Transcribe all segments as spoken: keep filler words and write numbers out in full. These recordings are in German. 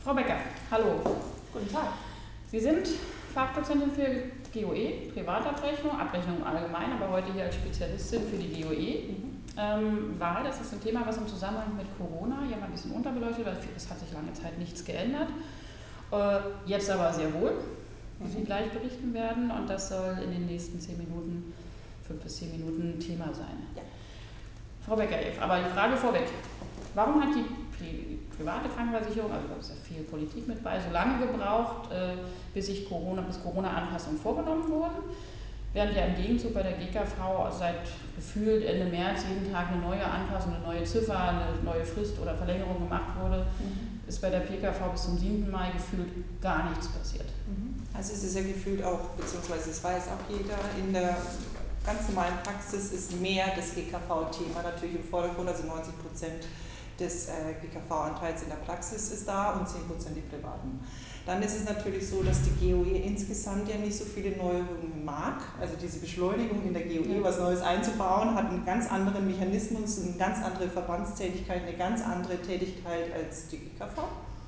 Frau Becker, hallo. Guten Tag. Sie sind Fachdozentin für G O E, Privatabrechnung, Abrechnung allgemein, aber heute hier als Spezialistin für die G O E. Mhm. Ähm, Wahl, das ist ein Thema, was im Zusammenhang mit Corona hier mal ein bisschen unterbeleuchtet, weil es hat sich lange Zeit nichts geändert. Äh, jetzt aber sehr wohl, wie Mhm. Sie gleich berichten werden, und das soll in den nächsten zehn Minuten, fünf bis zehn Minuten Thema sein. Ja. Frau Becker, aber die Frage vorweg, warum hat die Pri private Krankenversicherung, also da ist ja viel Politik mit bei, so lange gebraucht, äh, bis sich Corona, bis Corona-Anpassungen vorgenommen wurden, während ja im Gegenzug bei der G K V seit gefühlt Ende März jeden Tag eine neue Anpassung, eine neue Ziffer, eine neue Frist oder Verlängerung gemacht wurde, Mhm. ist bei der P K V bis zum siebten Mai gefühlt gar nichts passiert. Mhm. Also es ist ja gefühlt auch, beziehungsweise es weiß auch jeder, in der ganz normalen Praxis ist mehr das G K V-Thema natürlich im Vordergrund, also neunzig Prozent des äh, G K V-Anteils in der Praxis ist da und zehn Prozent die privaten. Dann ist es natürlich so, dass die G O E insgesamt ja nicht so viele Neuerungen mag. Also diese Beschleunigung in der G O E, was Neues einzubauen, hat einen ganz anderen Mechanismus, eine ganz andere Verbandstätigkeit, eine ganz andere Tätigkeit als die G K V.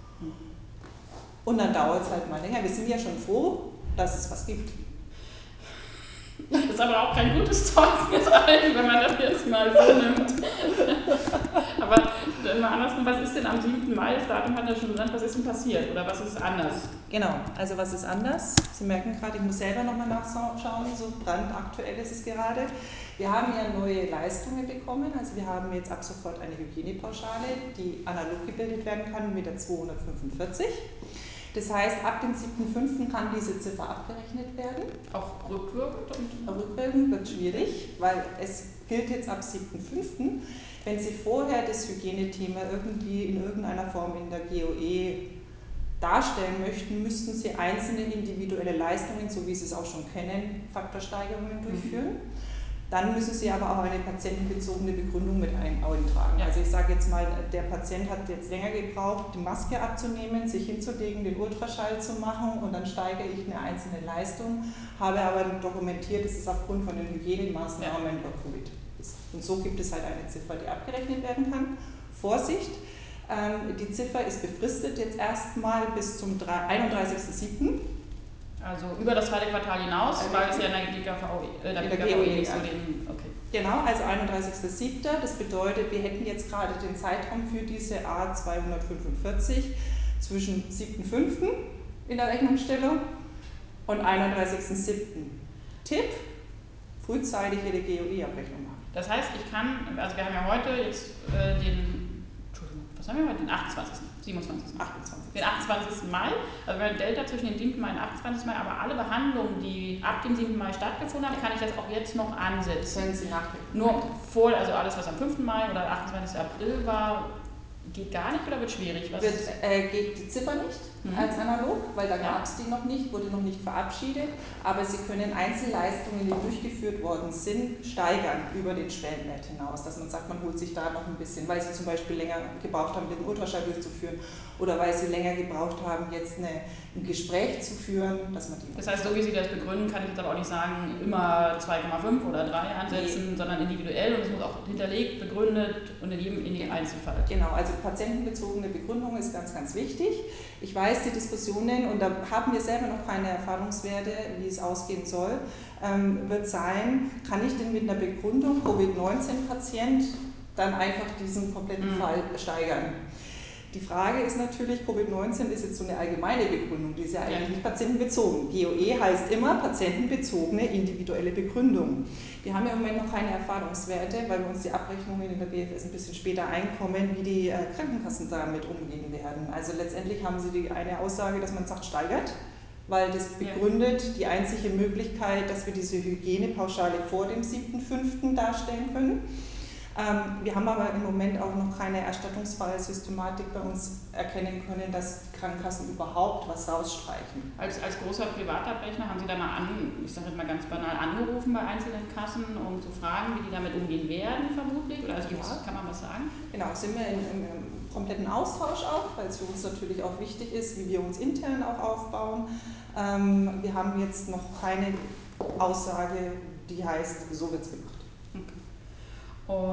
Und dann dauert es halt mal länger. Wir sind ja schon froh, dass es was gibt. Das ist aber auch kein gutes Zeugnis allen, wenn man das jetzt mal so nimmt. Aber mal andersrum, was ist denn am siebten Mai, das Datum hat ja schon gesagt, was ist denn passiert oder was ist anders? Genau, also was ist anders? Sie merken gerade, ich muss selber nochmal nachschauen, so brandaktuell ist es gerade. Wir haben ja neue Leistungen bekommen, also wir haben jetzt ab sofort eine Hygienepauschale, die analog gebildet werden kann mit der zweihundertfünfundvierzig. Das heißt, ab dem siebten fünften kann diese Ziffer abgerechnet werden. Auch rückwirkend? Rückwirkend wird schwierig, weil es gilt jetzt ab siebten fünften Wenn Sie vorher das Hygienethema irgendwie in irgendeiner Form in der G O E darstellen möchten, müssten Sie einzelne individuelle Leistungen, so wie Sie es auch schon kennen, Faktorsteigerungen durchführen. Mhm. Dann müssen Sie aber auch eine patientenbezogene Begründung mit eintragen. Ja. Also ich sage jetzt mal, der Patient hat jetzt länger gebraucht, die Maske abzunehmen, sich hinzulegen, den Ultraschall zu machen und dann steigere ich eine einzelne Leistung, habe aber dokumentiert, dass es aufgrund von den Hygienemaßnahmen über Covid ist. Und so gibt es halt eine Ziffer, die abgerechnet werden kann. Vorsicht! Die Ziffer ist befristet jetzt erstmal bis zum einunddreißigsten siebten Also über das zweite Quartal hinaus, also weil es ja in der G K V, äh, der G O E nicht so den, okay. Genau, also einunddreißigsten siebten Das bedeutet, wir hätten jetzt gerade den Zeitraum für diese A zweihundertfünfundvierzig zwischen siebten fünften in der Rechnungsstellung und einunddreißigsten siebten Tipp: frühzeitig Ihre G O E-Abrechnung machen. Das heißt, ich kann, also wir haben ja heute jetzt äh, den, Entschuldigung, was haben wir heute? Den achtundzwanzigsten siebenundzwanzigsten achtundzwanzigsten Den achtundzwanzigsten Mai, also wir haben Delta zwischen dem siebten Mai und achtundzwanzigsten Mai, aber alle Behandlungen, die ab dem siebten Mai stattgefunden haben, kann ich das auch jetzt noch ansetzen. Können Sie nachträglich. Nur vor, also alles, was am fünften Mai oder achtundzwanzigsten April war, geht gar nicht oder wird schwierig? Was wird, äh, geht die Ziffer nicht mhm. als analog, weil da ja. gab es die noch nicht, wurde noch nicht verabschiedet, aber Sie können Einzelleistungen, die durchgeführt worden sind, steigern über den Schwellenwert hinaus, dass man sagt, man holt sich da noch ein bisschen, weil Sie zum Beispiel länger gebraucht haben, den Ultraschall durchzuführen oder weil Sie länger gebraucht haben, jetzt eine, ein Gespräch zu führen, dass man die. Das heißt, so wie Sie das begründen, kann ich jetzt aber auch nicht sagen, immer zwei Komma fünf oder drei ansetzen, nee. sondern individuell, und es muss auch hinterlegt, begründet und in jedem in jedem Einzelfall. Genau, also patientenbezogene Begründung ist ganz, ganz wichtig. Ich weiß, die Diskussionen, und da haben wir selber noch keine Erfahrungswerte, wie es ausgehen soll, ähm, wird sein, kann ich denn mit einer Begründung Covid neunzehn Patient dann einfach diesen kompletten mhm. Fall steigern? Die Frage ist natürlich, Covid neunzehn ist jetzt so eine allgemeine Begründung, die ist ja eigentlich ja. nicht patientenbezogen. G O E heißt immer patientenbezogene individuelle Begründung. Wir haben ja im Moment noch keine Erfahrungswerte, weil bei uns die Abrechnungen in der B F S ein bisschen später einkommen, wie die äh, Krankenkassen damit umgehen werden. Also letztendlich haben sie die eine Aussage, dass man sagt, steigert, weil das begründet ja. die einzige Möglichkeit, dass wir diese Hygienepauschale vor dem siebten fünften darstellen können. Ähm, wir haben aber im Moment auch noch keine Erstattungsfallsystematik bei uns erkennen können, dass die Krankenkassen überhaupt was rausstreichen. Als, als großer Privatabrechner haben Sie da mal an, ich sage jetzt mal ganz banal, angerufen bei einzelnen Kassen, um zu fragen, wie die damit umgehen werden, vermutlich? Oder also ja. kann man was sagen? Genau, sind wir in, im, im kompletten Austausch auch, weil es für uns natürlich auch wichtig ist, wie wir uns intern auch aufbauen. Ähm, wir haben jetzt noch keine Aussage, die heißt, so wird es gemacht.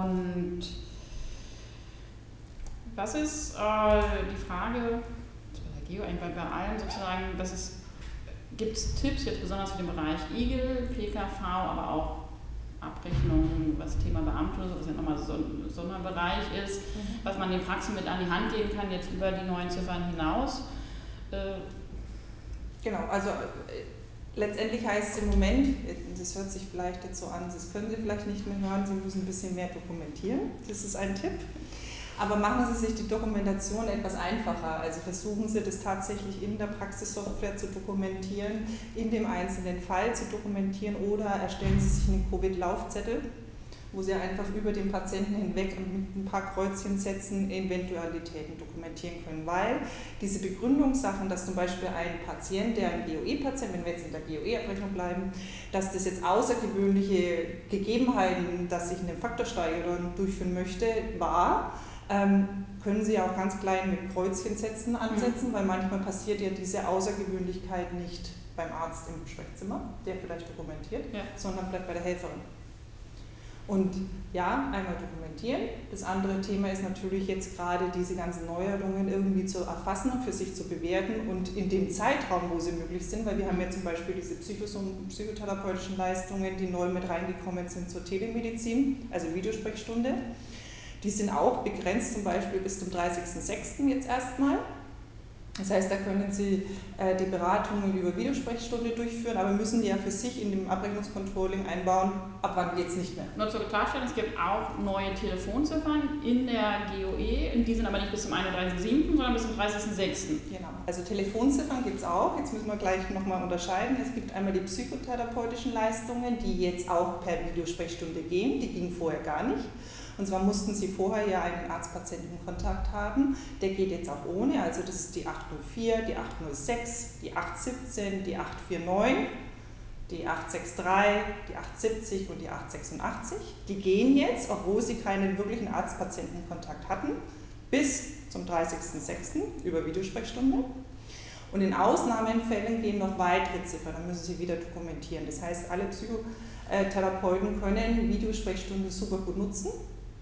Und was ist äh, die Frage, jetzt Geo eigentlich bei allen sozusagen, dass es, gibt es Tipps jetzt besonders für den Bereich I G E L, P K V, aber auch Abrechnungen, was Thema Beamte, was ja nochmal so ein Sonderbereich ist, mhm. was man den Praxen mit an die Hand geben kann, jetzt über die neuen Ziffern hinaus. Äh, genau, also äh, letztendlich heißt es im Moment, das hört sich vielleicht jetzt so an, das können Sie vielleicht nicht mehr hören, Sie müssen ein bisschen mehr dokumentieren, das ist ein Tipp. Aber machen Sie sich die Dokumentation etwas einfacher, also versuchen Sie das tatsächlich in der Praxissoftware zu dokumentieren, in dem einzelnen Fall zu dokumentieren oder erstellen Sie sich einen Covid-Laufzettel, wo Sie einfach über den Patienten hinweg und mit ein paar Kreuzchen setzen Eventualitäten dokumentieren können, weil diese Begründungssachen, dass zum Beispiel ein Patient, der ein G O E-Patient, wenn wir jetzt in der G O E-Abrechnung bleiben, dass das jetzt außergewöhnliche Gegebenheiten, dass ich eine Faktorsteigerung durchführen möchte, war, ähm, können Sie auch ganz klein mit Kreuzchen setzen ansetzen, mhm. weil manchmal passiert ja diese Außergewöhnlichkeit nicht beim Arzt im Sprechzimmer, der vielleicht dokumentiert, ja. sondern vielleicht bei der Helferin. Und ja, einmal dokumentieren. Das andere Thema ist natürlich jetzt gerade diese ganzen Neuerungen irgendwie zu erfassen und für sich zu bewerten und in dem Zeitraum, wo sie möglich sind, weil wir haben ja zum Beispiel diese psychotherapeutischen Leistungen, die neu mit reingekommen sind zur Telemedizin, also Videosprechstunde. Die sind auch begrenzt zum Beispiel bis zum dreißigsten sechsten jetzt erstmal. Das heißt, da können Sie äh, die Beratungen über Videosprechstunde durchführen, aber müssen die ja für sich in dem Abrechnungscontrolling einbauen, ab wann geht es nicht mehr. Nur zur Klarstellung, es gibt auch neue Telefonziffern in der G O E, die sind aber nicht bis zum einunddreißigsten siebten, sondern bis zum dreißigsten sechsten Genau, also Telefonziffern gibt es auch, jetzt müssen wir gleich nochmal unterscheiden. Es gibt einmal die psychotherapeutischen Leistungen, die jetzt auch per Videosprechstunde gehen, die gingen vorher gar nicht. Und zwar mussten Sie vorher ja einen Arzt-Patienten-Kontakt haben, der geht jetzt auch ohne, also das ist die acht null vier, die acht null sechs, die acht siebzehn, die acht vier neun, die acht sechs drei, die acht siebzig und die acht sechsundachtzig. Die gehen jetzt, obwohl Sie keinen wirklichen Arzt-Patienten-Kontakt hatten, bis zum dreißigsten sechsten über Videosprechstunde. Und in Ausnahmefällen gehen noch weitere Ziffern, dann müssen Sie wieder dokumentieren. Das heißt, alle Psychotherapeuten können Videosprechstunde super gut nutzen.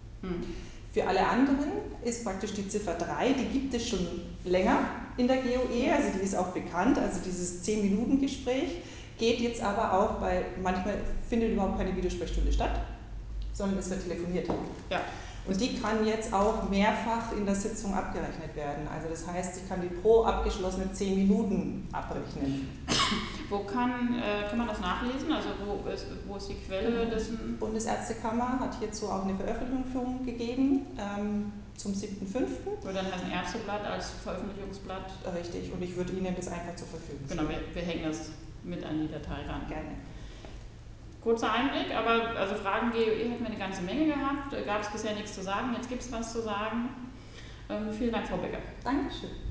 Für alle anderen ist praktisch die Ziffer drei, die gibt es schon länger in der G O E, also die ist auch bekannt, also dieses zehn-Minuten-Gespräch geht jetzt aber auch bei, manchmal findet überhaupt keine Videosprechstunde statt, sondern es wird telefoniert. Ja. Und die kann jetzt auch mehrfach in der Sitzung abgerechnet werden. Also das heißt, ich kann die pro abgeschlossene zehn Minuten abrechnen. Wo kann, äh, kann man das nachlesen? Also wo ist, wo ist die Quelle dessen? Die Bundesärztekammer hat hierzu auch eine Veröffentlichung gegeben ähm, zum siebten fünften Oder dann heißt ein Ärzteblatt als Veröffentlichungsblatt. Richtig, und ich würde Ihnen das einfach zur Verfügung stellen. Genau, wir, wir hängen das mit an die Datei ran. Gerne. Kurzer Einblick, aber also Fragen G O E hatten wir eine ganze Menge gehabt, gab es bisher nichts zu sagen, jetzt gibt es was zu sagen. Ähm, vielen Dank, Frau Becker. Dankeschön.